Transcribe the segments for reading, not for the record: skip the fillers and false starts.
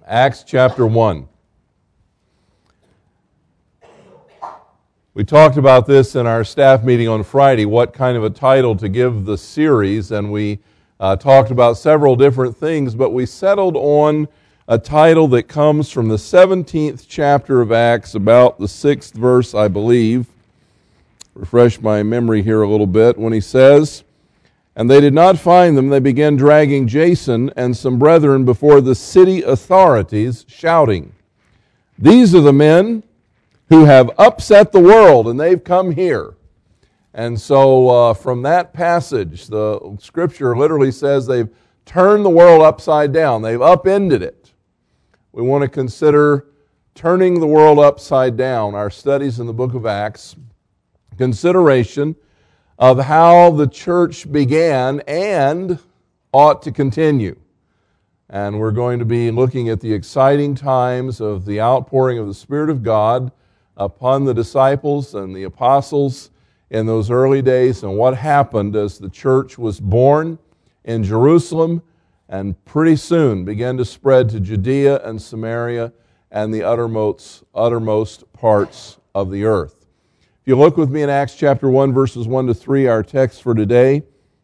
Acts chapter 1. We talked about this in our staff meeting on Friday, what kind of a title to give the series, and we talked about several different things, but we settled on a title that comes from the 17th chapter of Acts, about the 6th verse, I believe. Refresh my memory here a little bit, when he says, "And they did not find them, they began dragging Jason and some brethren before the city authorities, shouting, 'These are the men who have upset the world, and they've come here.'" And so from that passage, the Scripture literally says they've turned the world upside down. They've upended it. We want to consider turning the world upside down, our studies in the book of Acts, consideration of how the church began and ought to continue. And we're going to be looking at the exciting times of the outpouring of the Spirit of God upon the disciples and the apostles in those early days, and what happened as the church was born in Jerusalem and pretty soon began to spread to Judea and Samaria and the uttermost parts of the earth. If you look with me in Acts chapter 1, verses 1 to 3, our text for today,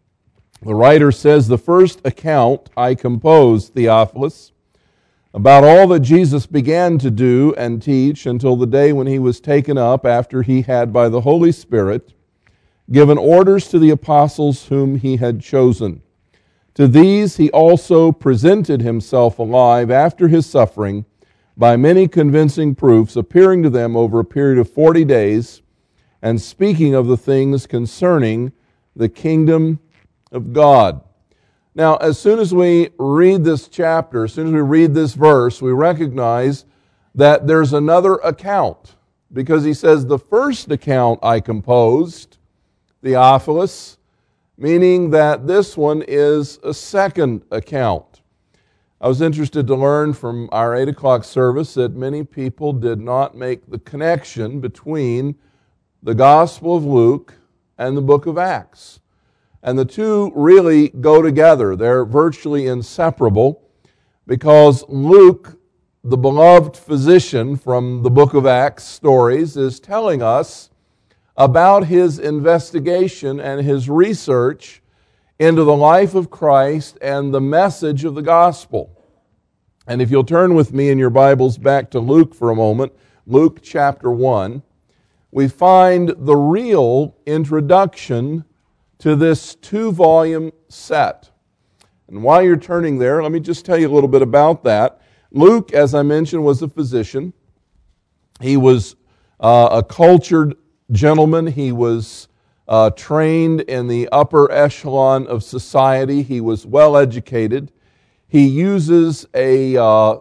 the writer says, "The first account I composed, Theophilus, about all that Jesus began to do and teach until the day when he was taken up, after he had by the Holy Spirit given orders to the apostles whom he had chosen. To these he also presented himself alive after his suffering by many convincing proofs, appearing to them over a period of 40 days, and speaking of the things concerning the kingdom of God." Now, as soon as we read this chapter, as soon as we read this verse, we recognize that there's another account, because he says, "The first account I composed, Theophilus," meaning that this one is a second account. I was interested to learn from our 8 o'clock service that many people did not make the connection between the Gospel of Luke and the book of Acts. And the two really go together. They're virtually inseparable, because Luke, the beloved physician from the book of Acts stories, is telling us about his investigation and his research into the life of Christ and the message of the gospel. And if you'll turn with me in your Bibles back to Luke for a moment, Luke chapter 1, we find the real introduction to this 2-volume set. And while you're turning there, let me just tell you a little bit about that. Luke, as I mentioned, was a physician. He was a cultured gentleman. He was trained in the upper echelon of society. He was well educated. He uses a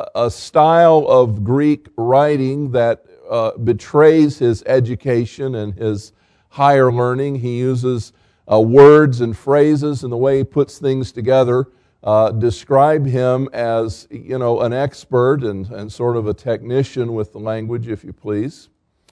style of Greek writing that betrays his education and his higher learning. He uses words and phrases, and the way he puts things together describe him as, an expert and sort of a technician with the language, if you please.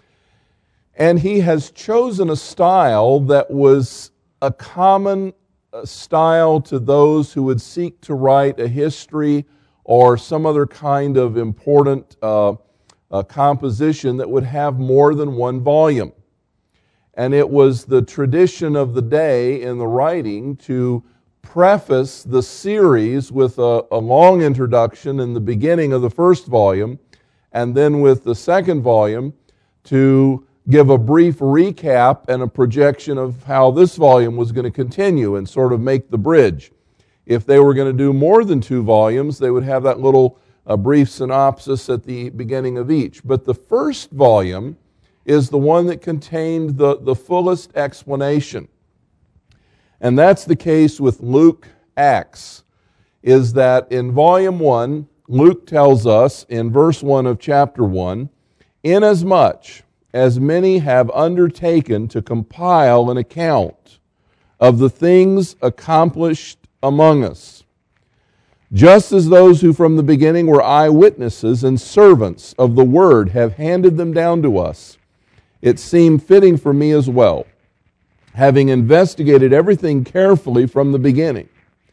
And he has chosen a style that was a common style to those who would seek to write a history or some other kind of important composition that would have more than one volume. And it was the tradition of the day in the writing to preface the series with a long introduction in the beginning of the first volume, and then with the second volume to give a brief recap and a projection of how this volume was going to continue and sort of make the bridge. If they were going to do more than 2 volumes, they would have that little brief synopsis at the beginning of each. But the first volume is the one that contained the fullest explanation. And that's the case with Luke Acts, is that in volume 1, Luke tells us in verse 1 of chapter 1, "Inasmuch as many have undertaken to compile an account of the things accomplished among us, just as those who from the beginning were eyewitnesses and servants of the word have handed them down to us, it seemed fitting for me as well, having investigated everything carefully from the beginning,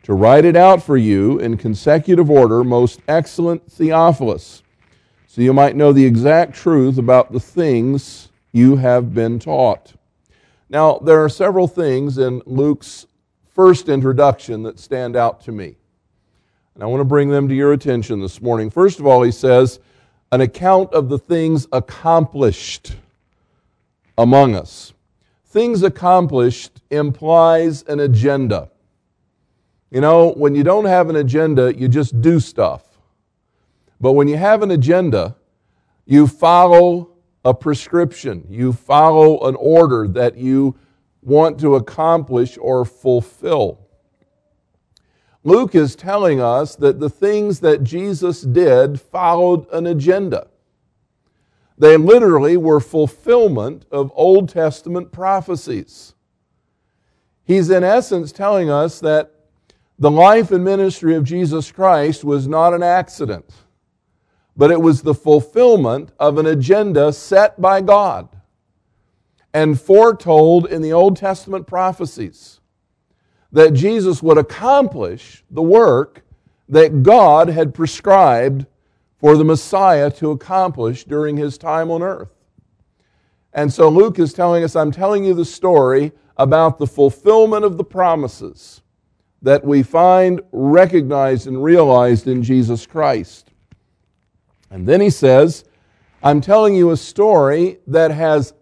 to write it out for you in consecutive order, most excellent Theophilus, so you might know the exact truth about the things you have been taught. Now, there are several things in Luke's first introduction that stand out to me, and I want to bring them to your attention this morning. First of all, he says, an account of the things accomplished among us. Things accomplished implies an agenda. You know, when you don't have an agenda, you just do stuff. But when you have an agenda, you follow a prescription. You follow an order that you want to accomplish or fulfill. Luke is telling us that the things that Jesus did followed an agenda. They literally were fulfillment of Old Testament prophecies. He's in essence telling us that the life and ministry of Jesus Christ was not an accident, but it was the fulfillment of an agenda set by God and foretold in the Old Testament prophecies, that Jesus would accomplish the work that God had prescribed for the Messiah to accomplish during his time on earth. And so Luke is telling us, I'm telling you the story about the fulfillment of the promises that we find recognized and realized in Jesus Christ. And then he says, I'm telling you a story that has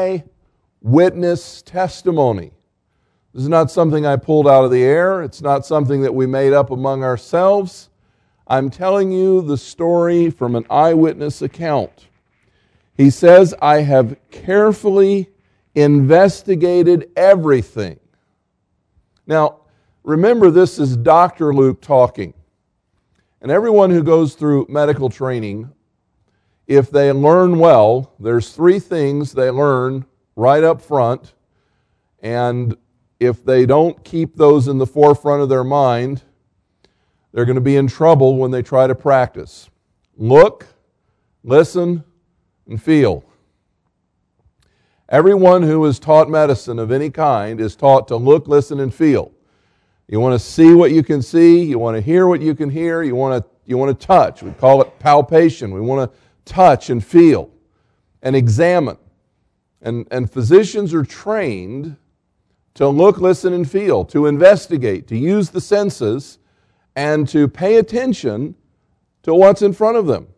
eyewitness testimony. This is not something I pulled out of the air. It's not something that we made up among ourselves. I'm telling you the story from an eyewitness account. He says, I have carefully investigated everything. Now, remember, this is Dr. Luke talking. And everyone who goes through medical training, if they learn well, there's three things they learn right up front. And if they don't keep those in the forefront of their mind, they're going to be in trouble when they try to practice. Look, listen, and feel. Everyone who is taught medicine of any kind is taught to look, listen, and feel. You want to see what you can see. You want to hear what you can hear. You want to touch. We call it palpation. We want to touch and feel and examine. And physicians are trained to look, listen, and feel, to investigate, to use the senses, and to pay attention to what's in front of them.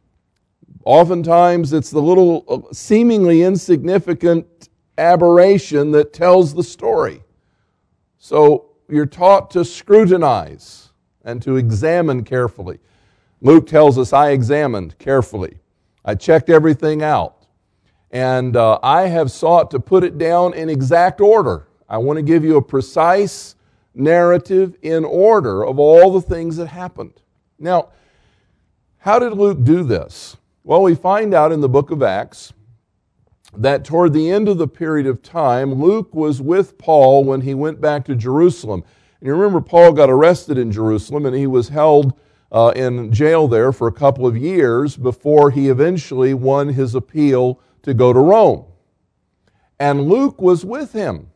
Oftentimes, it's the little seemingly insignificant aberration that tells the story. So you're taught to scrutinize and to examine carefully. Luke tells us, I examined carefully. I checked everything out. And I have sought to put it down in exact order. I want to give you a precise narrative in order of all the things that happened. Now, how did Luke do this? Well, we find out in the book of Acts that toward the end of the period of time, Luke was with Paul when he went back to Jerusalem. And you remember Paul got arrested in Jerusalem and he was held in jail there for a couple of years before he eventually won his appeal to go to Rome. And Luke was with him.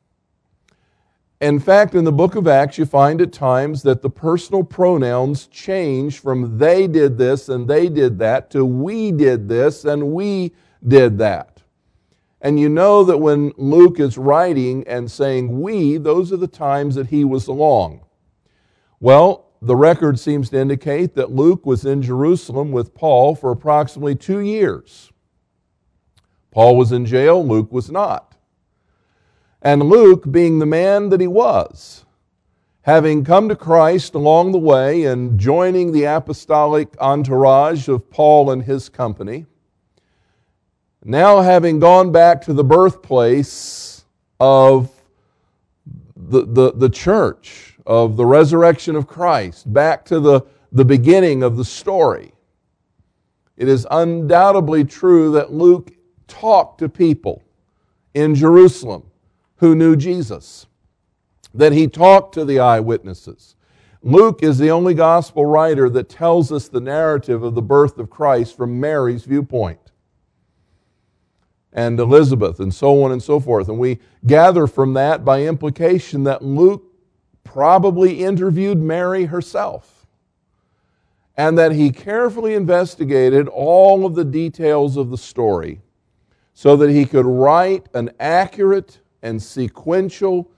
In fact, in the book of Acts, you find at times that the personal pronouns change from they did this and they did that to we did this and we did that. And you know that when Luke is writing and saying we, those are the times that he was along. Well, the record seems to indicate that Luke was in Jerusalem with Paul for approximately 2 years. Paul was in jail, Luke was not. And Luke, being the man that he was, having come to Christ along the way and joining the apostolic entourage of Paul and his company, now having gone back to the birthplace of the church, of the resurrection of Christ, back to the beginning of the story, it is undoubtedly true that Luke talked to people in Jerusalem who knew Jesus, that he talked to the eyewitnesses. Luke is the only gospel writer that tells us the narrative of the birth of Christ from Mary's viewpoint, and Elizabeth, and so on and so forth. And we gather from that by implication that Luke probably interviewed Mary herself, and that he carefully investigated all of the details of the story so that he could write an accurate and sequential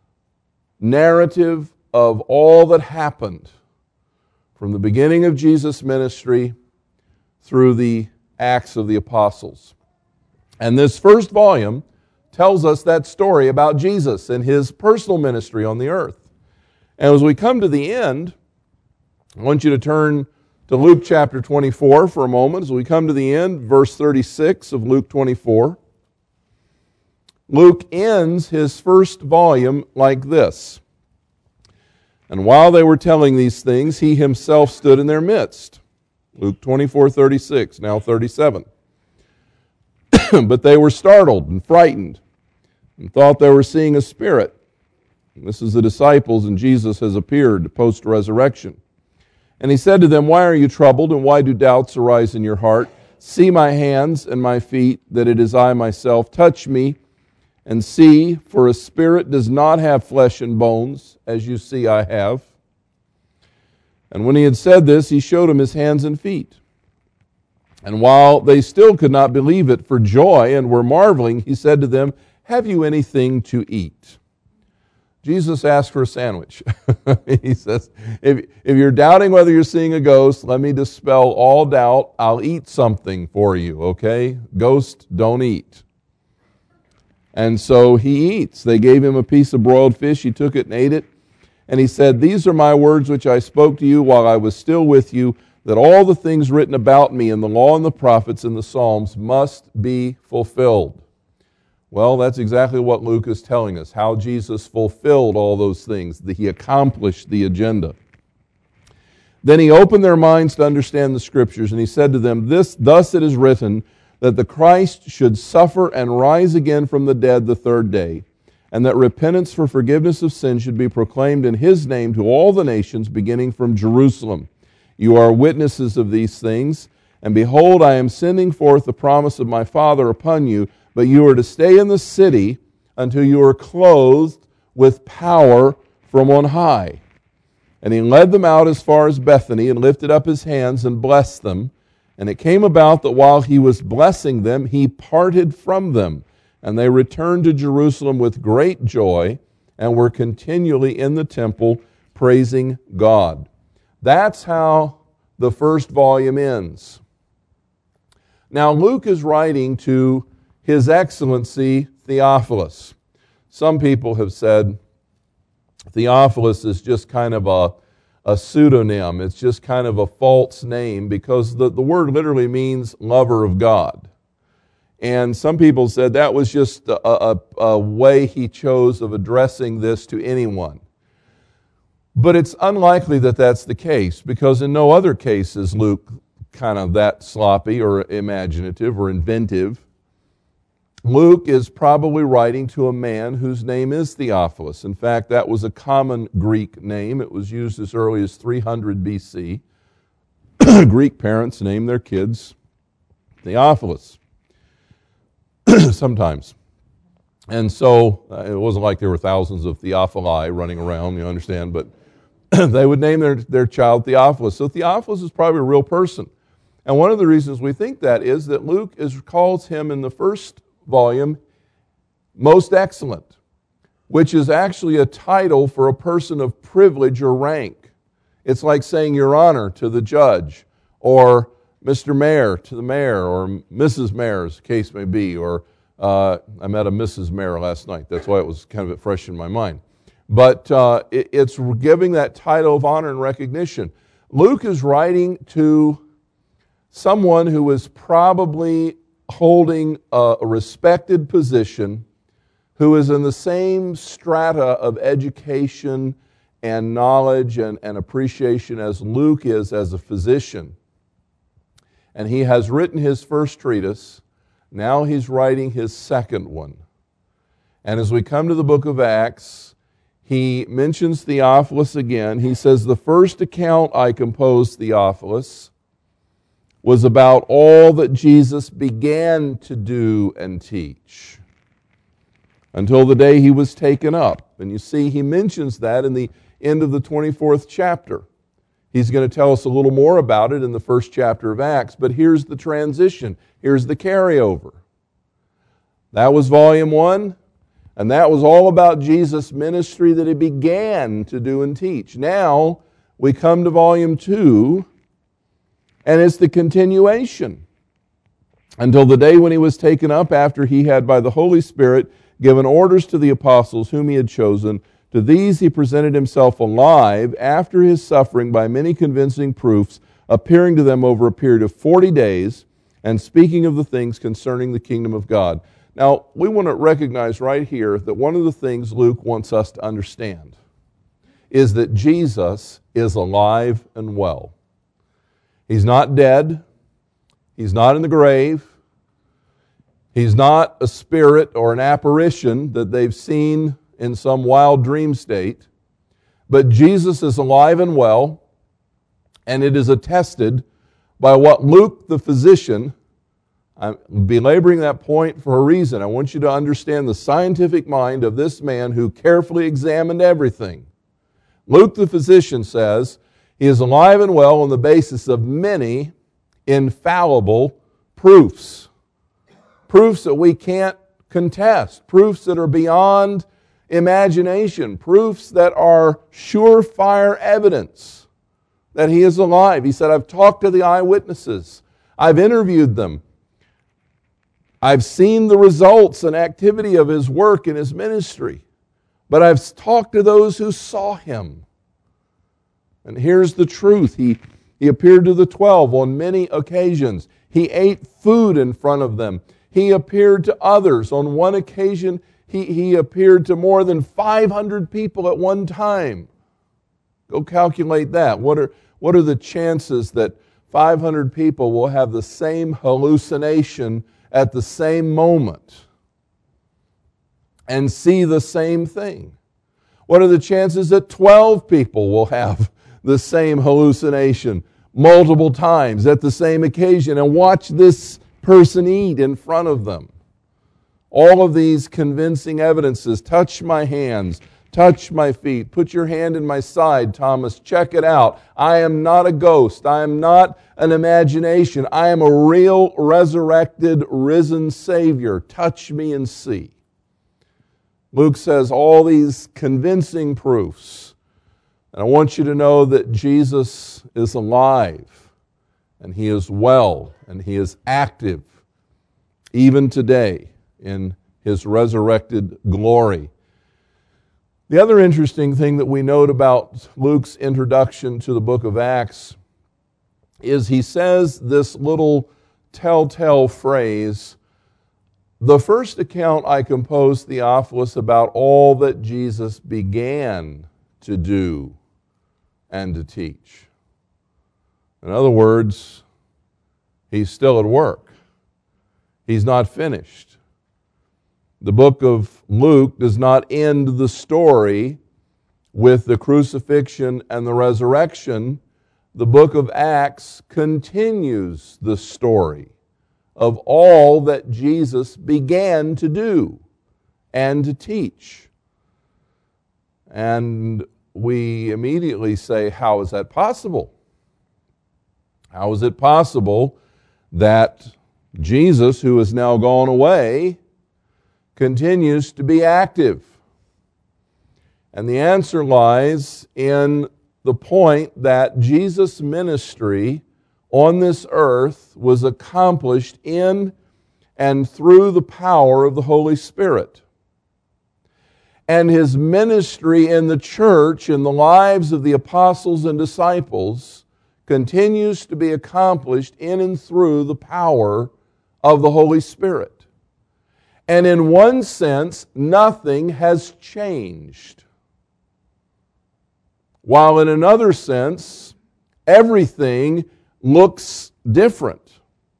narrative of all that happened from the beginning of Jesus' ministry through the Acts of the Apostles. And this first volume tells us that story about Jesus and his personal ministry on the earth. And as we come to the end, I want you to turn to Luke chapter 24 for a moment. As we come to the end, verse 36 of Luke 24, Luke ends his first volume like this. And while they were telling these things, he himself stood in their midst. Luke 24:36, now 37. But they were startled and frightened and thought they were seeing a spirit. And this is the disciples, and Jesus has appeared post-resurrection. And he said to them, "Why are you troubled, and why do doubts arise in your heart? See my hands and my feet, that it is I myself. Touch me and see, for a spirit does not have flesh and bones, as you see I have." And when he had said this, he showed them his hands and feet. And while they still could not believe it for joy and were marveling, he said to them, "Have you anything to eat?" Jesus asked for a sandwich. He says, if you're doubting whether you're seeing a ghost, let me dispel all doubt. I'll eat something for you, okay? Ghosts don't eat. And so he eats. They gave him a piece of broiled fish. He took it and ate it. And he said, "These are my words which I spoke to you while I was still with you, that all the things written about me in the law and the prophets and the Psalms must be fulfilled." Well, that's exactly what Luke is telling us, how Jesus fulfilled all those things, that he accomplished the agenda. Then he opened their minds to understand the Scriptures, and he said to them, "Thus it is written, that the Christ should suffer and rise again from the dead the third day, and that repentance for forgiveness of sin should be proclaimed in his name to all the nations, beginning from Jerusalem. You are witnesses of these things, and behold, I am sending forth the promise of my Father upon you, but you are to stay in the city until you are clothed with power from on high." And he led them out as far as Bethany, and lifted up his hands and blessed them. And it came about that while he was blessing them, he parted from them. And they returned to Jerusalem with great joy, and were continually in the temple praising God. That's how the first volume ends. Now, Luke is writing to His Excellency Theophilus. Some people have said Theophilus is just kind of a pseudonym. It's just kind of a false name, because the word literally means lover of God. And some people said that was just a way he chose of addressing this to anyone. But it's unlikely that that's the case, because in no other case is Luke kind of that sloppy or imaginative or inventive. Luke is probably writing to a man whose name is Theophilus. In fact, that was a common Greek name. It was used as early as 300 BC. Greek parents named their kids Theophilus sometimes. And so it wasn't like there were thousands of Theophili running around, you understand, but they would name their child Theophilus. So Theophilus is probably a real person. And one of the reasons we think that is that Luke calls him in the first volume most excellent, which is actually a title for a person of privilege or rank. It's like saying Your Honor to the judge, or Mr. Mayor to the mayor, or Mrs. Mayor, as the case may be, or I met a Mrs. Mayor last night. That's why it was kind of fresh in my mind. But it's giving that title of honor and recognition. Luke is writing to someone who is probably holding a respected position, who is in the same strata of education and knowledge and appreciation as Luke is as a physician. And he has written his first treatise. Now he's writing his second one. And as we come to the book of Acts, he mentions Theophilus again. He says, "The first account I composed, Theophilus, was about all that Jesus began to do and teach." until the day he was taken up. And you see, he mentions that in the end of the 24th chapter. He's going to tell us a little more about it in the first chapter of Acts, but here's the transition. Here's the carryover. That was volume 1, and that was all about Jesus' ministry that he began to do and teach. Now, we come to volume 2, and it's the continuation. Until the day when he was taken up, after he had by the Holy Spirit given orders to the apostles whom he had chosen, to these he presented himself alive after his suffering by many convincing proofs, appearing to them over a period of 40 days, and speaking of the things concerning the kingdom of God. Now, we want to recognize right here that one of the things Luke wants us to understand is that Jesus is alive and well. He's not dead. He's not in the grave. He's not a spirit or an apparition that they've seen in some wild dream state. But Jesus is alive and well, and it is attested by what Luke the physician, I'm belaboring that point for a reason. I want you to understand the scientific mind of this man who carefully examined everything. Luke the physician says he is alive and well on the basis of many infallible proofs. Proofs that we can't contest. Proofs that are beyond imagination. Proofs that are surefire evidence that he is alive. He said, I've talked to the eyewitnesses. I've interviewed them. I've seen the results and activity of his work and his ministry. But I've talked to those who saw him. And here's the truth. He appeared to the 12 on many occasions. He ate food in front of them. He appeared to others. On one occasion, he appeared to more than 500 people at one time. Go calculate that. What are the chances that 500 people will have the same hallucination at the same moment and see the same thing? What are the chances that 12 people will have the same hallucination multiple times at the same occasion and watch this person eat in front of them? All of these convincing evidences. Touch my hands, touch my feet, put your hand in my side, Thomas, check it out. I am not a ghost. I am not an imagination. I am a real, resurrected, risen Savior. Touch me and see. Luke says all these convincing proofs. And I want you to know that Jesus is alive, and he is well, and he is active, even today, in his resurrected glory. The other interesting thing that we note about Luke's introduction to the book of Acts is he says this little telltale phrase, the first account I composed, Theophilus, about all that Jesus began to do and to teach. In other words, he's still at work. He's not finished. The book of Luke does not end the story with the crucifixion and the resurrection. The book of Acts continues the story of all that Jesus began to do and to teach. And we immediately say, how is that possible? How is it possible that Jesus, who has now gone away, continues to be active? And the answer lies in the point that Jesus' ministry on this earth was accomplished in and through the power of the Holy Spirit. And his ministry in the church, in the lives of the apostles and disciples, continues to be accomplished in and through the power of the Holy Spirit. And in one sense, nothing has changed. While in another sense, everything looks different.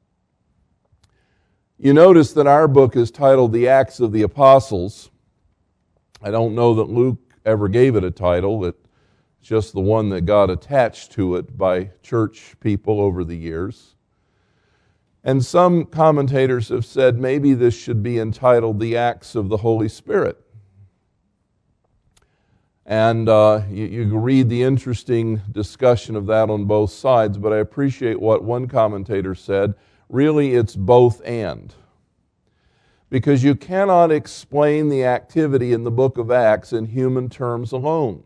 You notice that our book is titled The Acts of the Apostles. I don't know that Luke ever gave it a title. It's just the one that got attached to it by church people over the years. And some commentators have said maybe this should be entitled The Acts of the Holy Spirit. And you read the interesting discussion of that on both sides, but I appreciate what one commentator said. Really, it's both and. Because you cannot explain the activity in the book of Acts in human terms alone.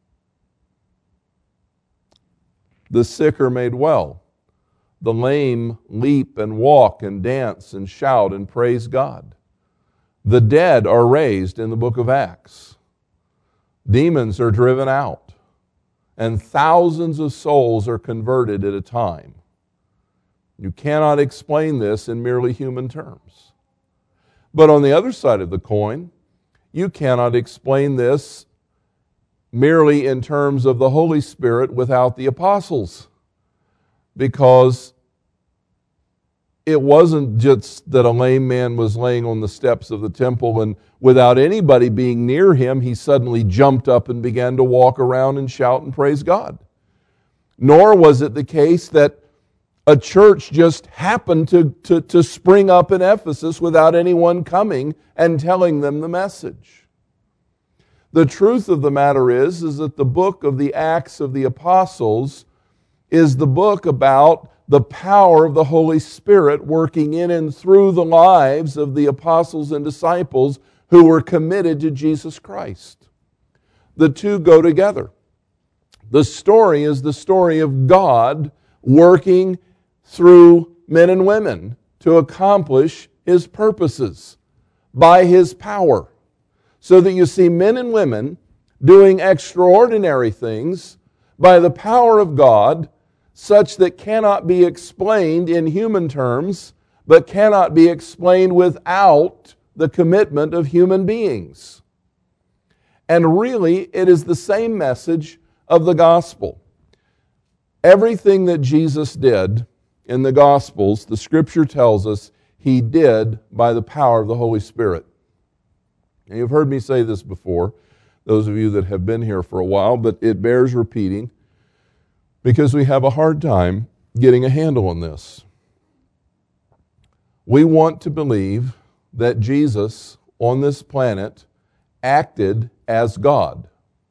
The sick are made well. The lame leap and walk and dance and shout and praise God. The dead are raised in the book of Acts. Demons are driven out. And thousands of souls are converted at a time. You cannot explain this in merely human terms. But on the other side of the coin, you cannot explain this merely in terms of the Holy Spirit without the apostles. Because it wasn't just that a lame man was laying on the steps of the temple and without anybody being near him, he suddenly jumped up and began to walk around and shout and praise God. Nor was it the case that a church just happened to spring up in Ephesus without anyone coming and telling them the message. The truth of the matter is that the book of the Acts of the Apostles is the book about the power of the Holy Spirit working in and through the lives of the apostles and disciples who were committed to Jesus Christ. The two go together. The story is the story of God working through men and women to accomplish His purposes by His power. So that you see men and women doing extraordinary things by the power of God, such that cannot be explained in human terms, but cannot be explained without the commitment of human beings. And really, it is the same message of the gospel. Everything that Jesus did in the Gospels, the Scripture tells us, He did by the power of the Holy Spirit. And you've heard me say this before, those of you that have been here for a while, but it bears repeating because we have a hard time getting a handle on this. We want to believe that Jesus on this planet acted as God.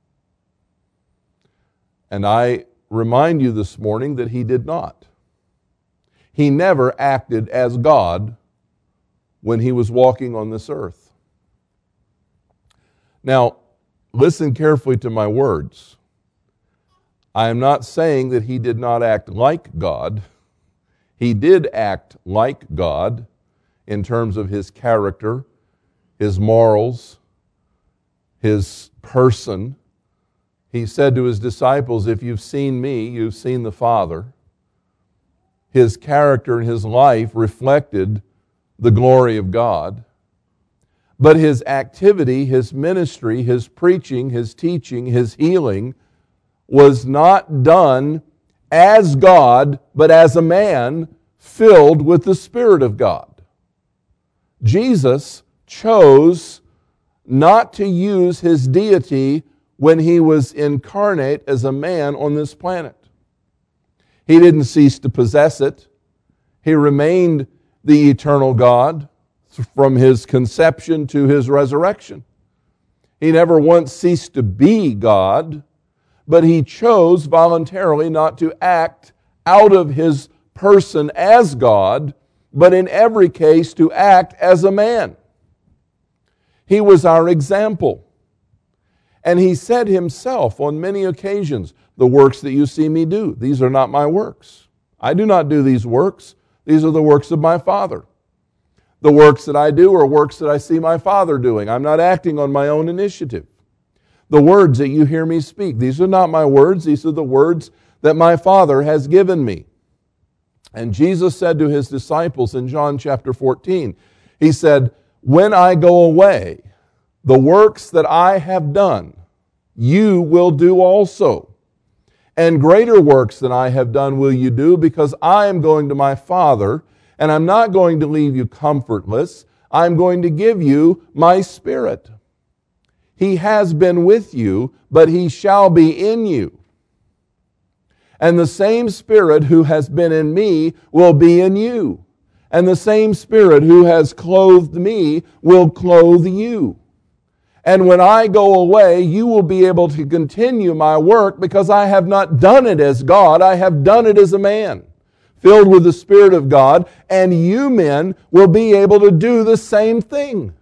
And I remind you this morning that He did not. He never acted as God when He was walking on this earth. Now, listen carefully to my words. I am not saying that He did not act like God. He did act like God in terms of His character, His morals, His person. He said to His disciples, if you've seen me, you've seen the Father. His character and His life reflected the glory of God. But His activity, His ministry, His preaching, His teaching, His healing was not done as God, but as a man filled with the Spirit of God. Jesus chose not to use His deity when He was incarnate as a man on this planet. He didn't cease to possess it. He remained the eternal God from His conception to His resurrection. He never once ceased to be God, but He chose voluntarily not to act out of His person as God, but in every case to act as a man. He was our example. And He said Himself on many occasions, the works that you see me do, these are not my works. I do not do these works. These are the works of my Father. The works that I do are works that I see my Father doing. I'm not acting on my own initiative. The words that you hear me speak, these are not my words. These are the words that my Father has given me. And Jesus said to His disciples in John chapter 14, He said, when I go away, the works that I have done, you will do also. And greater works than I have done will you do, because I am going to my Father, and I'm not going to leave you comfortless. I'm going to give you my Spirit. He has been with you, but He shall be in you. And the same Spirit who has been in me will be in you. And the same Spirit who has clothed me will clothe you. And when I go away, you will be able to continue my work, because I have not done it as God, I have done it as a man, filled with the Spirit of God, and you men will be able to do the same thing.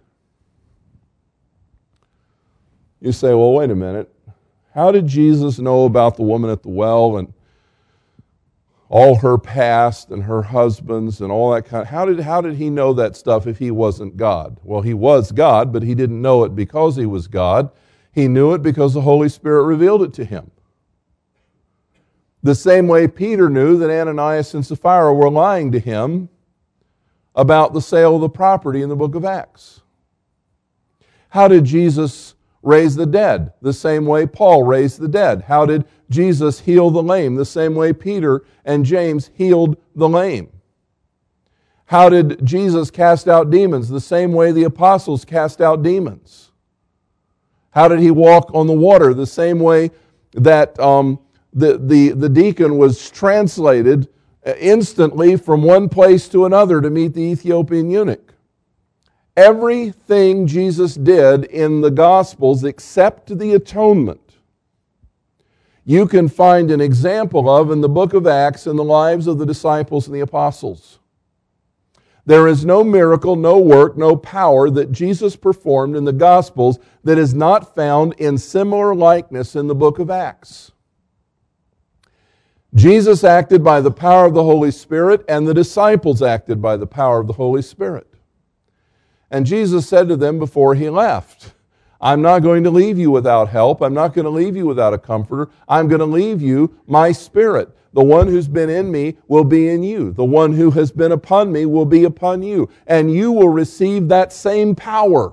You say, well, wait a minute. How did Jesus know about the woman at the well and all her past and her husbands and all that kind of... How did he know that stuff if he wasn't God? Well, he was God, but he didn't know it because he was God. He knew it because the Holy Spirit revealed it to him. The same way Peter knew that Ananias and Sapphira were lying to him about the sale of the property in the book of Acts. How did Jesus raise the dead? The same way Paul raised the dead. How did Jesus heal the lame? The same way Peter and James healed the lame. How did Jesus cast out demons? The same way the apostles cast out demons. How did he walk on the water? The same way that the deacon was translated instantly from one place to another to meet the Ethiopian eunuch. Everything Jesus did in the Gospels except the atonement, you can find an example of in the book of Acts in the lives of the disciples and the apostles. There is no miracle, no work, no power that Jesus performed in the Gospels that is not found in similar likeness in the book of Acts. Jesus acted by the power of the Holy Spirit, and the disciples acted by the power of the Holy Spirit. And Jesus said to them before he left, I'm not going to leave you without help. I'm not going to leave you without a comforter. I'm going to leave you my Spirit. The one who's been in me will be in you. The one who has been upon me will be upon you. And you will receive that same power.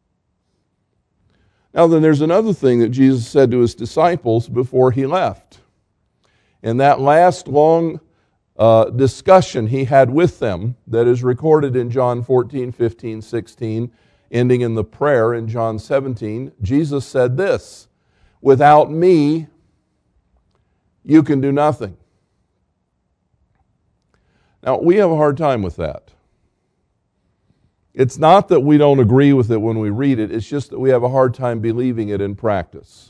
Now then, there's another thing that Jesus said to his disciples before he left. In that last long discussion he had with them that is recorded in John 14, 15, 16, ending in the prayer in John 17, Jesus said this, without me, you can do nothing. Now, we have a hard time with that. It's not that we don't agree with it when we read it, it's just that we have a hard time believing it in practice.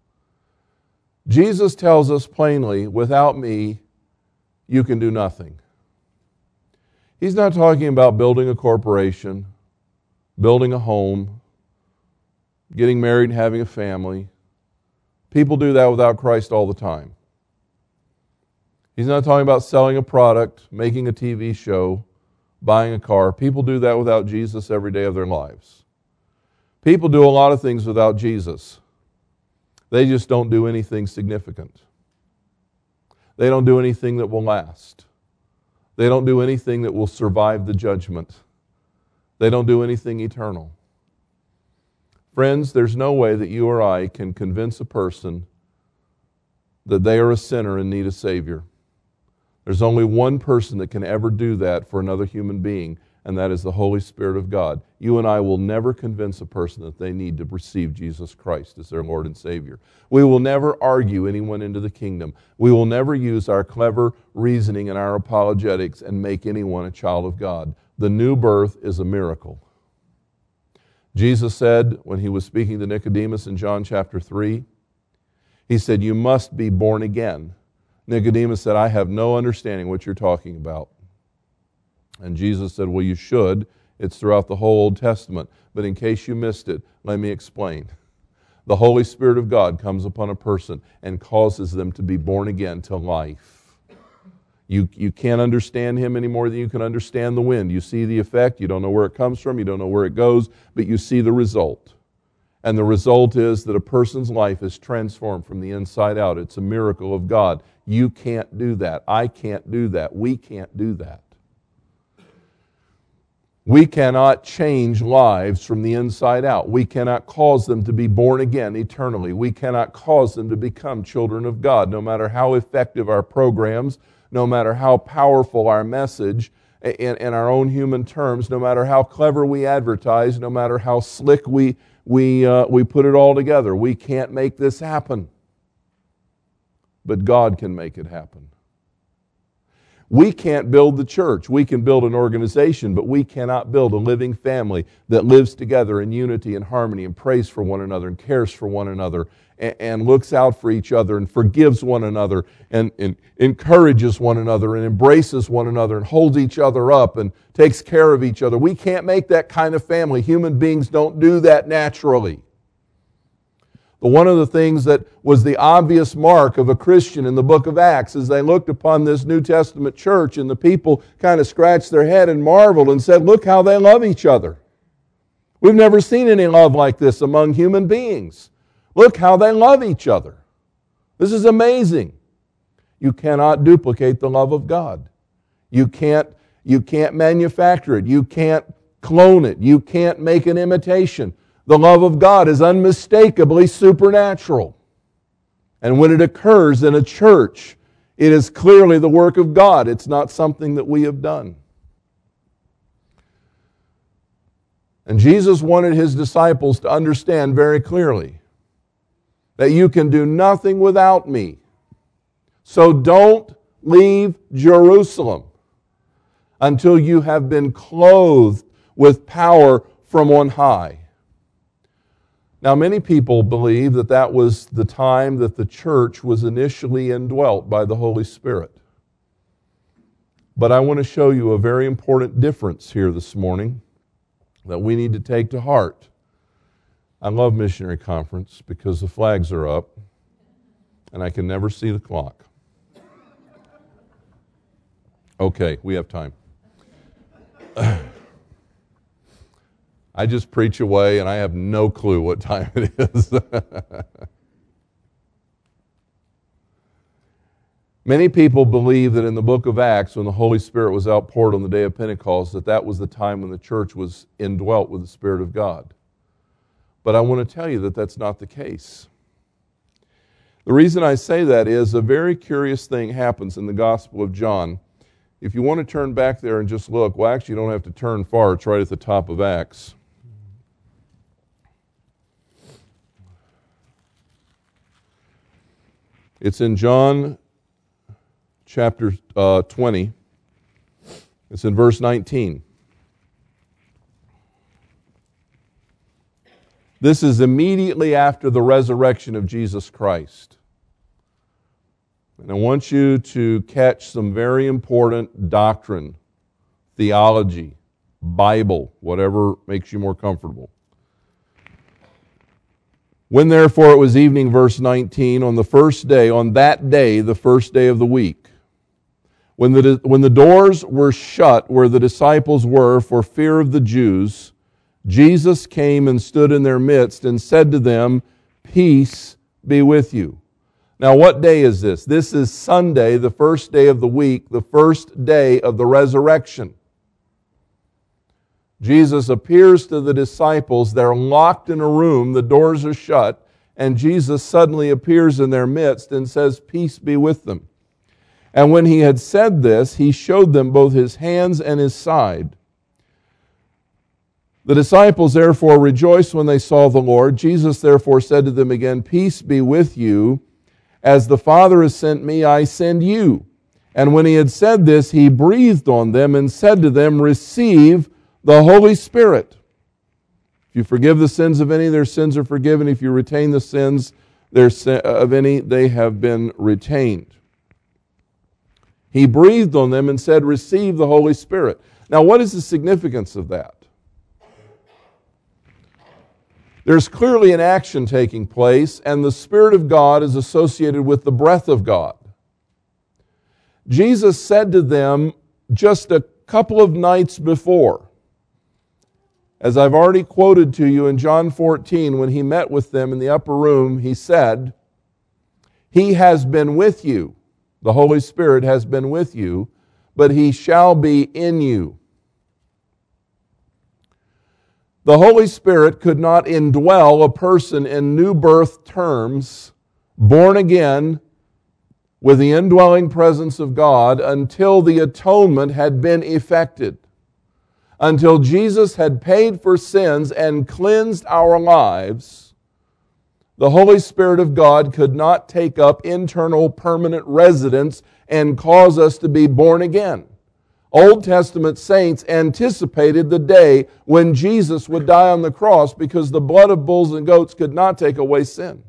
Jesus tells us plainly, without me, you can do nothing. He's not talking about building a corporation, building a home, getting married and having a family. People do that without Christ all the time. He's not talking about selling a product, making a TV show, buying a car. People do that without Jesus every day of their lives. People do a lot of things without Jesus. They just don't do anything significant. They don't do anything that will last. They don't do anything that will survive the judgment. They don't do anything eternal. Friends, there's no way that you or I can convince a person that they are a sinner and need a Savior. There's only one person that can ever do that for another human being, and that is the Holy Spirit of God. You and I will never convince a person that they need to receive Jesus Christ as their Lord and Savior. We will never argue anyone into the kingdom. We will never use our clever reasoning and our apologetics and make anyone a child of God. The new birth is a miracle. Jesus said when he was speaking to Nicodemus in John chapter 3, he said, you must be born again. Nicodemus said, I have no understanding what you're talking about. And Jesus said, well, you should. It's throughout the whole Old Testament. But in case you missed it, let me explain. The Holy Spirit of God comes upon a person and causes them to be born again to life. You can't understand Him any more than you can understand the wind. You see the effect, you don't know where it comes from, you don't know where it goes, but you see the result. And the result is that a person's life is transformed from the inside out. It's a miracle of God. You can't do that. I can't do that. We can't do that. We cannot change lives from the inside out. We cannot cause them to be born again eternally. We cannot cause them to become children of God, no matter how effective our programs, no matter how powerful our message in our own human terms, no matter how clever we advertise, no matter how slick we put it all together. We can't make this happen. But God can make it happen. We can't build the church. We can build an organization, but we cannot build a living family that lives together in unity and harmony and prays for one another and cares for one another and looks out for each other and forgives one another and encourages one another and embraces one another and holds each other up and takes care of each other. We can't make that kind of family. Human beings don't do that naturally. But one of the things that was the obvious mark of a Christian in the book of Acts is they looked upon this New Testament church and the people kind of scratched their head and marveled and said, look how they love each other. We've never seen any love like this among human beings. Look how they love each other. This is amazing. You cannot duplicate the love of God. You can't manufacture it. You can't clone it. You can't make an imitation. The love of God is unmistakably supernatural. And when it occurs in a church, it is clearly the work of God. It's not something that we have done. And Jesus wanted His disciples to understand very clearly that you can do nothing without me. So don't leave Jerusalem until you have been clothed with power from on high. Now, many people believe that that was the time that the church was initially indwelt by the Holy Spirit. But I want to show you a very important difference here this morning that we need to take to heart. I love missionary conference because the flags are up and I can never see the clock. Okay, we have time. I just preach away and I have no clue what time it is. Many people believe that in the book of Acts, when the Holy Spirit was outpoured on the day of Pentecost, that was the time when the church was indwelt with the Spirit of God. But I want to tell you that that's not the case. The reason I say that is a very curious thing happens in the Gospel of John. If you want to turn back there and just look, well, actually, you don't have to turn far. It's right at the top of Acts. It's in John chapter 20. It's in verse 19. This is immediately after the resurrection of Jesus Christ. And I want you to catch some very important doctrine, theology, Bible, whatever makes you more comfortable. When therefore it was evening, verse 19, on that day, the first day of the week, when the doors were shut where the disciples were for fear of the Jews, Jesus came and stood in their midst and said to them, "Peace be with you." Now, what day is this? This is Sunday, the first day of the week, the first day of the resurrection. Jesus appears to the disciples. They're locked in a room. The doors are shut. And Jesus suddenly appears in their midst and says, "Peace be with them." And when He had said this, He showed them both His hands and His side. The disciples therefore rejoiced when they saw the Lord. Jesus therefore said to them again, "Peace be with you. As the Father has sent me, I send you." And when He had said this, He breathed on them and said to them, "Receive the Holy Spirit. If you forgive the sins of any, their sins are forgiven. If you retain the sins of any, they have been retained." He breathed on them and said, "Receive the Holy Spirit." Now, what is the significance of that? There's clearly an action taking place, and the Spirit of God is associated with the breath of God. Jesus said to them just a couple of nights before, as I've already quoted to you in John 14, when He met with them in the upper room, He said, "He has been with you." The Holy Spirit has been with you, but He shall be in you. The Holy Spirit could not indwell a person in new birth terms, born again, with the indwelling presence of God until the atonement had been effected. Until Jesus had paid for sins and cleansed our lives, the Holy Spirit of God could not take up internal permanent residence and cause us to be born again. Old Testament saints anticipated the day when Jesus would die on the cross because the blood of bulls and goats could not take away sin.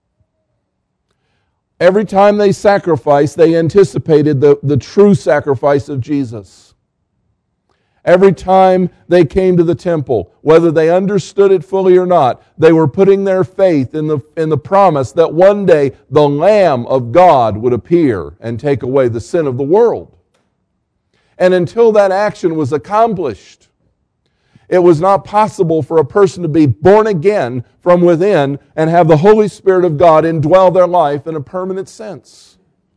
Every time they sacrificed, they anticipated the true sacrifice of Jesus. Every time they came to the temple, whether they understood it fully or not, they were putting their faith in the promise that one day the Lamb of God would appear and take away the sin of the world. And until that action was accomplished, it was not possible for a person to be born again from within and have the Holy Spirit of God indwell their life in a permanent sense.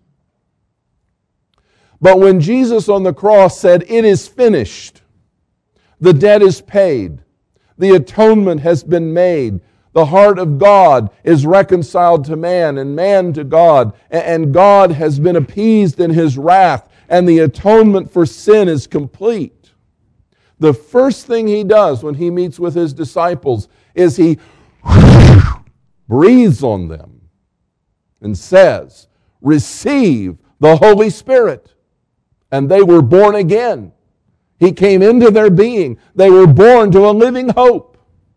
But when Jesus on the cross said, "It is finished," the debt is paid, the atonement has been made, the heart of God is reconciled to man and man to God, and God has been appeased in His wrath, and the atonement for sin is complete. The first thing He does when He meets with His disciples is He breathes on them and says, "Receive the Holy Spirit." And they were born again. He came into their being. They were born to a living hope.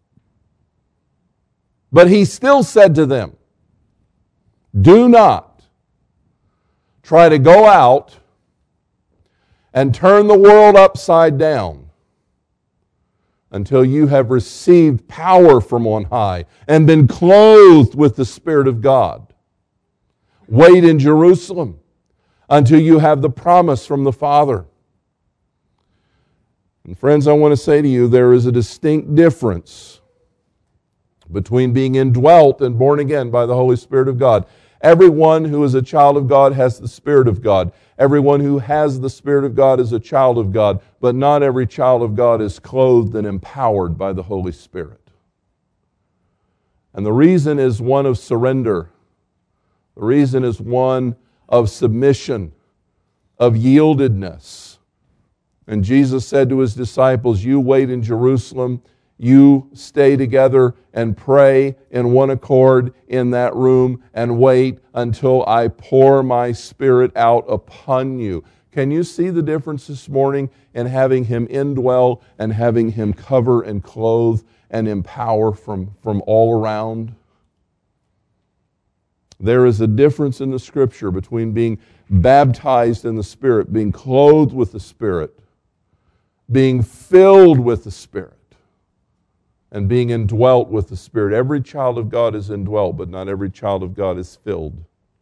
But He still said to them, "Do not try to go out and turn the world upside down until you have received power from on high and been clothed with the Spirit of God. Wait in Jerusalem until you have the promise from the Father." And friends, I want to say to you, there is a distinct difference between being indwelt and born again by the Holy Spirit of God. Everyone who is a child of God has the Spirit of God. Everyone who has the Spirit of God is a child of God, but not every child of God is clothed and empowered by the Holy Spirit. And the reason is one of surrender. The reason is one of submission, of yieldedness. And Jesus said to His disciples, "You wait in Jerusalem, you stay together and pray in one accord in that room and wait until I pour my Spirit out upon you." Can you see the difference this morning in having Him indwell and having Him cover and clothe and empower from all around? There is a difference in the Scripture between being baptized in the Spirit, being clothed with the Spirit, being filled with the Spirit, and being indwelt with the Spirit. Every child of God is indwelt, but not every child of God is filled.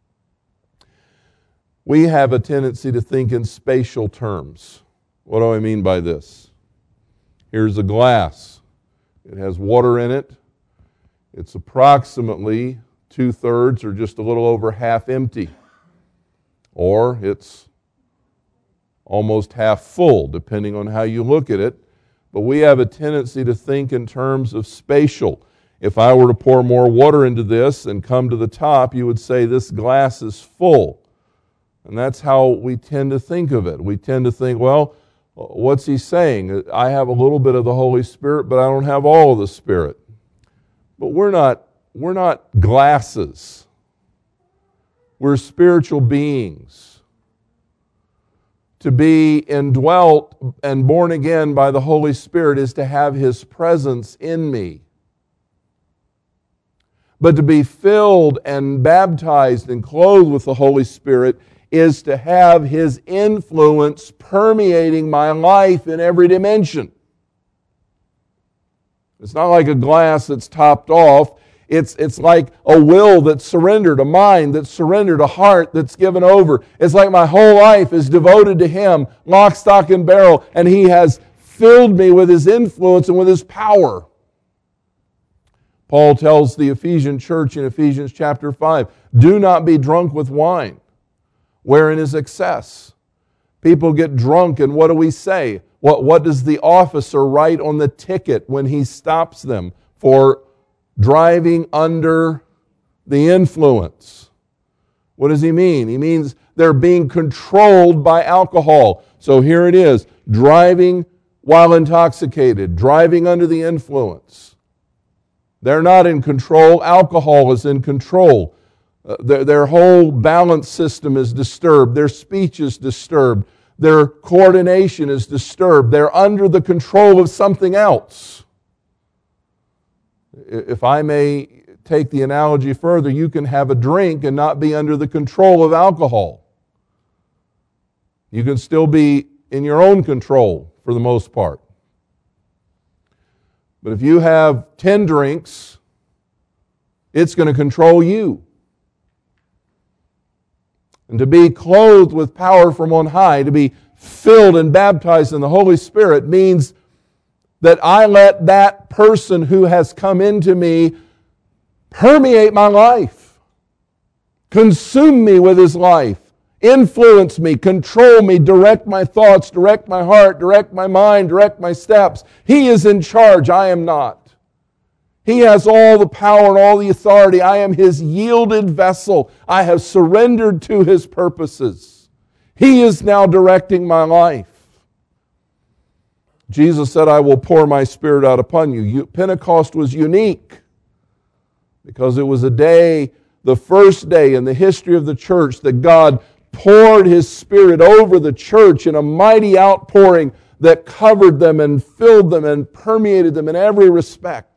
We have a tendency to think in spatial terms. What do I mean by this? Here's a glass. It has water in it. It's approximately 2/3 or just a little over half empty. Or it's almost half full, depending on how you look at it. But we have a tendency to think in terms of spatial. If I were to pour more water into this and come to the top, you would say this glass is full. And that's how we tend to think of it. We tend to think, well, what's he saying? I have a little bit of the Holy Spirit, but I don't have all of the Spirit. But we're not glasses. We're spiritual beings. To be indwelt and born again by the Holy Spirit is to have His presence in me. But to be filled and baptized and clothed with the Holy Spirit is to have His influence permeating my life in every dimension. It's not like a glass that's topped off. It's like a will that's surrendered, a mind that's surrendered, a heart that's given over. It's like my whole life is devoted to Him, lock, stock, and barrel, and He has filled me with His influence and with His power. Paul tells the Ephesian church in Ephesians chapter 5, "Do not be drunk with wine, wherein is excess." People get drunk, and what do we say? What does the officer write on the ticket when he stops them for driving under the influence? What does he mean? He means they're being controlled by alcohol. So here it is, driving while intoxicated, driving under the influence. They're not in control. Alcohol is in control. Their whole balance system is disturbed. Their speech is disturbed. Their coordination is disturbed. They're under the control of something else. If I may take the analogy further, you can have a drink and not be under the control of alcohol. You can still be in your own control for the most part. But if you have 10 drinks, it's going to control you. And to be clothed with power from on high, to be filled and baptized in the Holy Spirit, means that I let that person who has come into me permeate my life, consume me with His life, influence me, control me, direct my thoughts, direct my heart, direct my mind, direct my steps. He is in charge. I am not. He has all the power and all the authority. I am His yielded vessel. I have surrendered to His purposes. He is now directing my life. Jesus said, I will pour my Spirit out upon you. Pentecost was unique because it was a day, the first day in the history of the church, that God poured His Spirit over the church in a mighty outpouring that covered them and filled them and permeated them in every respect.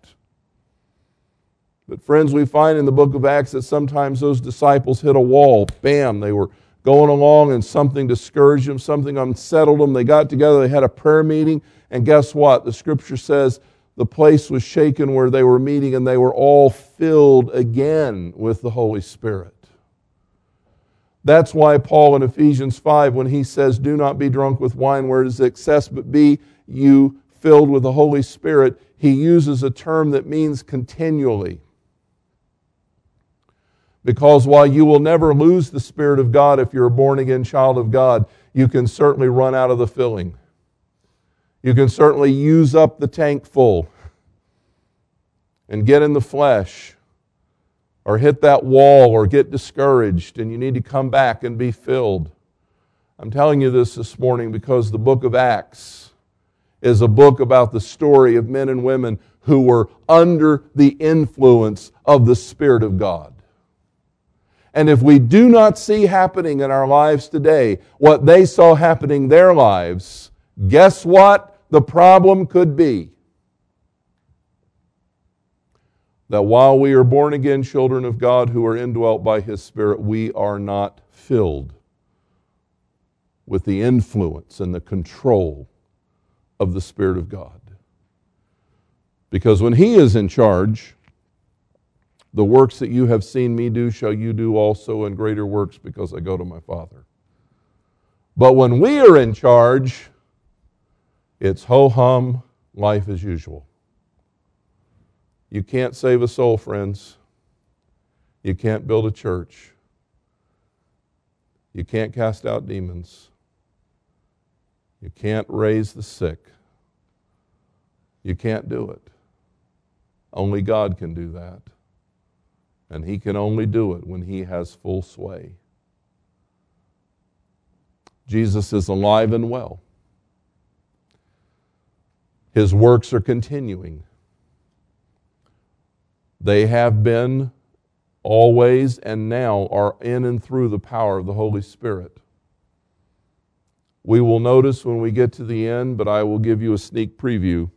But friends, we find in the book of Acts that sometimes those disciples hit a wall. Bam, they were going along and something discouraged them, something unsettled them. They got together, they had a prayer meeting, and guess what? The Scripture says the place was shaken where they were meeting, and they were all filled again with the Holy Spirit. That's why Paul in Ephesians 5, when he says, do not be drunk with wine where it is excess, but be you filled with the Holy Spirit, he uses a term that means continually. Because while you will never lose the Spirit of God if you're a born-again child of God, you can certainly run out of the filling. You can certainly use up the tank full and get in the flesh or hit that wall or get discouraged, and you need to come back and be filled. I'm telling you this morning because the book of Acts is a book about the story of men and women who were under the influence of the Spirit of God. And if we do not see happening in our lives today what they saw happening in their lives, guess what the problem could be? That while we are born-again children of God who are indwelt by His Spirit, we are not filled with the influence and the control of the Spirit of God. Because when He is in charge, the works that you have seen me do shall you do also, and greater works, because I go to my Father. But when we are in charge, it's ho-hum, life as usual. You can't save a soul, friends. You can't build a church. You can't cast out demons. You can't raise the sick. You can't do it. Only God can do that. And He can only do it when He has full sway. Jesus is alive and well. His works are continuing. They have been always and now are in and through the power of the Holy Spirit. We will notice when we get to the end, but I will give you a sneak preview.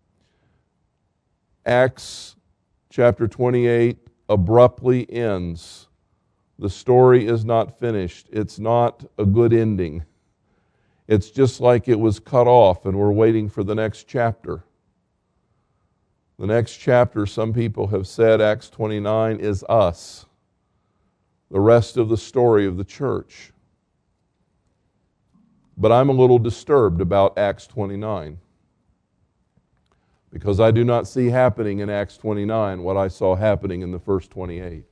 Acts chapter 28 abruptly ends. The story is not finished. It's not a good ending. It's just like it was cut off and we're waiting for the next chapter. The next chapter, some people have said, Acts 29, is us. The rest of the story of the church. But I'm a little disturbed about Acts 29. Because I do not see happening in Acts 29 what I saw happening in the first 28.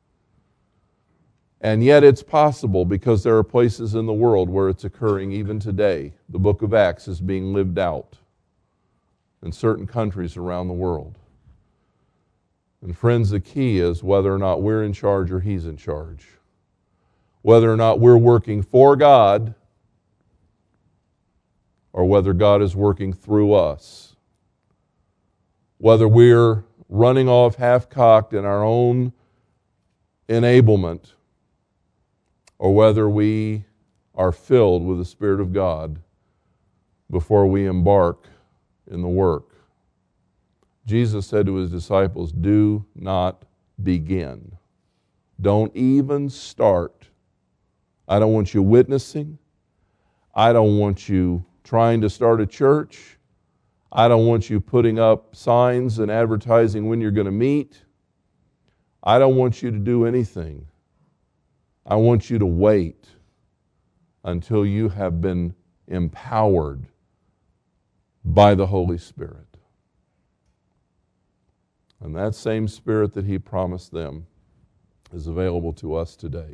And yet it's possible because there are places in the world where it's occurring even today. The book of Acts is being lived out in certain countries around the world. And friends, the key is whether or not we're in charge or He's in charge. Whether or not we're working for God or whether God is working through us. Whether we're running off half-cocked in our own enablement or whether we are filled with the Spirit of God before we embark in the work. Jesus said to his disciples, do not begin. Don't even start. I don't want you witnessing. I don't want you trying to start a church. I don't want you putting up signs and advertising when you're going to meet. I don't want you to do anything. I want you to wait until you have been empowered by the Holy Spirit. And that same Spirit that He promised them is available to us today.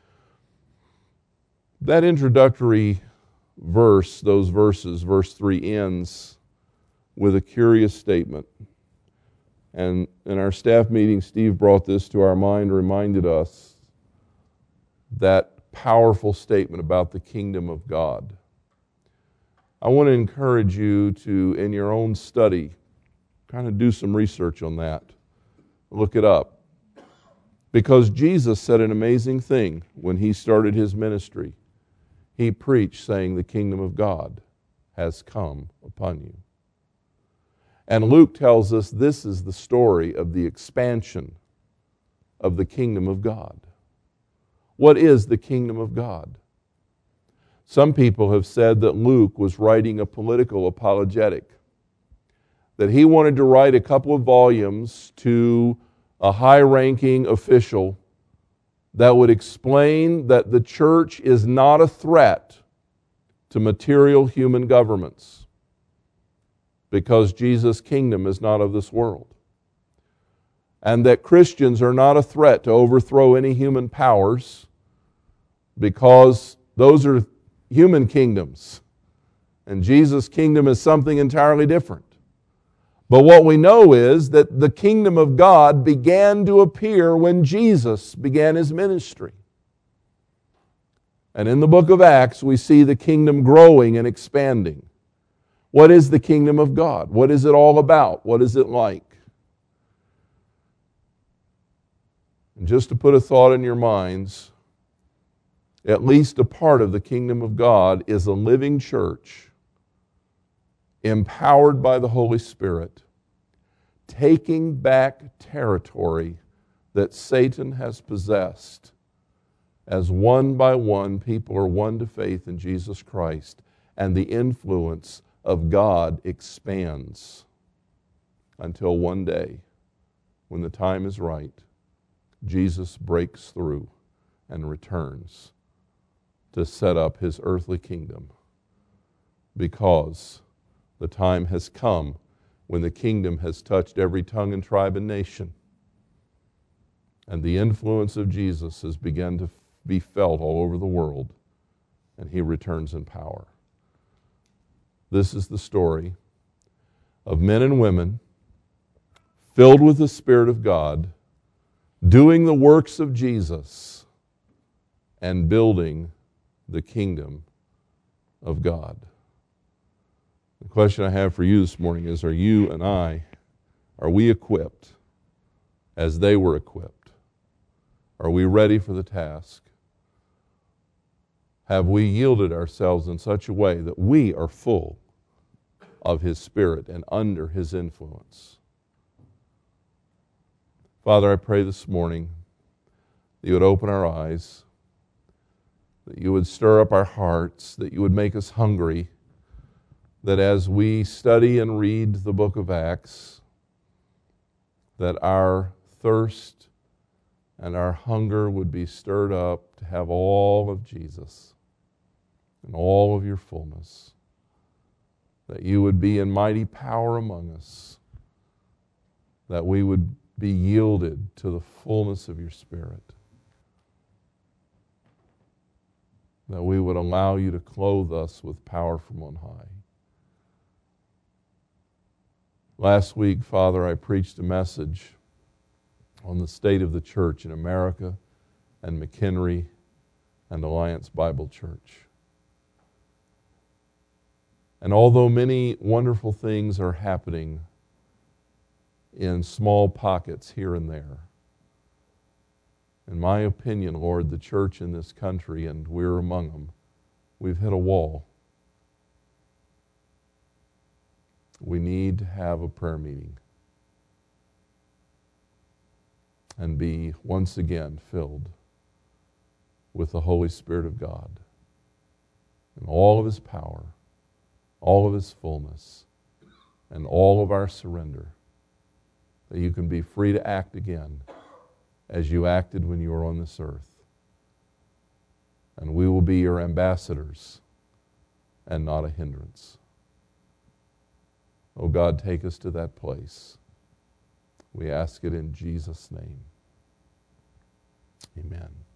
That introductory verse, those verses, verse 3 ends with a curious statement. And in our staff meeting, Steve brought this to our mind, reminded us that powerful statement about the kingdom of God. I want to encourage you to, in your own study, kind of do some research on that. Look it up. Because Jesus said an amazing thing when He started His ministry. He preached saying the kingdom of God has come upon you. And Luke tells us this is the story of the expansion of the kingdom of God. What is the kingdom of God? Some people have said that Luke was writing a political apologetic, that he wanted to write a couple of volumes to a high-ranking official that would explain that the church is not a threat to material human governments, because Jesus' kingdom is not of this world. And that Christians are not a threat to overthrow any human powers, because those are human kingdoms. And Jesus' kingdom is something entirely different. But what we know is that the kingdom of God began to appear when Jesus began His ministry. And in the book of Acts, we see the kingdom growing and expanding. What is the kingdom of God? What is it all about? What is it like? And just to put a thought in your minds, at least a part of the kingdom of God is a living church, empowered by the Holy Spirit, taking back territory that Satan has possessed, as one by one people are won to faith in Jesus Christ, and the influence of God expands until one day, when the time is right, Jesus breaks through and returns to set up His earthly kingdom, because the time has come when the kingdom has touched every tongue and tribe and nation, and the influence of Jesus has begun to be felt all over the world, and He returns in power. This is the story of men and women filled with the Spirit of God, doing the works of Jesus and building the kingdom of God. The question I have for you this morning is, are you and I, are we equipped as they were equipped? Are we ready for the task? Have we yielded ourselves in such a way that we are full of His Spirit and under His influence? Father, I pray this morning that You would open our eyes, that You would stir up our hearts, that You would make us hungry, that as we study and read the book of Acts, that our thirst and our hunger would be stirred up to have all of Jesus and all of Your fullness, that You would be in mighty power among us, that we would be yielded to the fullness of Your Spirit, that we would allow You to clothe us with power from on high. Last week, Father, I preached a message on the state of the church in America and McHenry and Alliance Bible Church. And although many wonderful things are happening – in small pockets here and there. In my opinion, Lord, the church in this country, and we're among them, we've hit a wall. We need to have a prayer meeting and be once again filled with the Holy Spirit of God and all of His power, all of His fullness, and all of our surrender, that you can be free to act again as you acted when you were on this earth. And we will be your ambassadors and not a hindrance. Oh God, take us to that place. We ask it in Jesus' name. Amen.